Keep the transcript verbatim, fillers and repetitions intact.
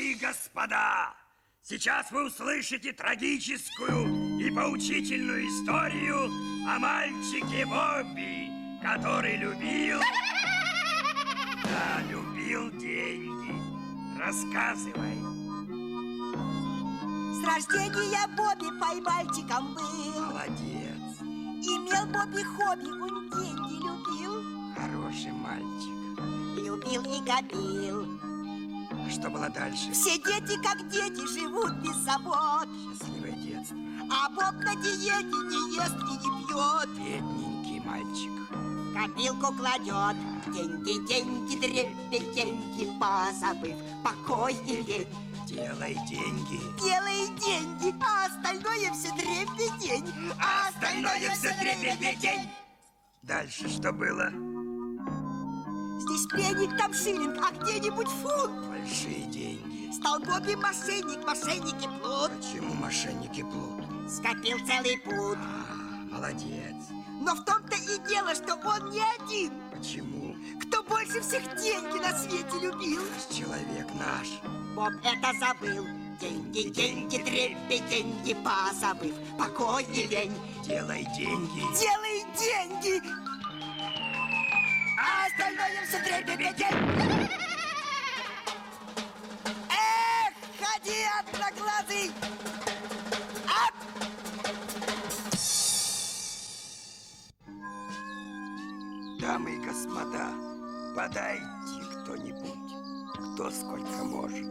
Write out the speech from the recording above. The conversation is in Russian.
и господа, сейчас вы услышите трагическую и поучительную историю о мальчике Бобби, который любил... Да, любил деньги. Рассказывай. С рождения Бобби поймальчиком был. Молодец. Имел Бобби хобби, он деньги любил. Хороший мальчик. Любил и копил. А что было дальше? Все дети, как дети, живут без забот. Счастливое детство. А Боб на диете не ест и не пьет. Бедненький мальчик. Копилку кладет. Деньги, деньги, дребеденьги, позабыв покой и лень. Делай деньги. Делай деньги, а остальное все дребедень. А остальное все дребедень. Дальше что было? Здесь пенник, там шиллинг, а где-нибудь фунт. Большие деньги. Стал Бобби мошенник, мошенники плут. Почему мошенники плут? Скопил целый пуд. А, молодец. Но в том-то и дело, что он не один. Почему? Кто больше всех деньги на свете любил? Человек наш. Боб это забыл. Деньги, деньги, дребеденьги, позабыв покой и лень. Делай деньги. Делай деньги, а остальное все дребедень. Эх, ходи, одноглазый! Ап! Дамы и господа, подайте кто-нибудь, кто сколько может.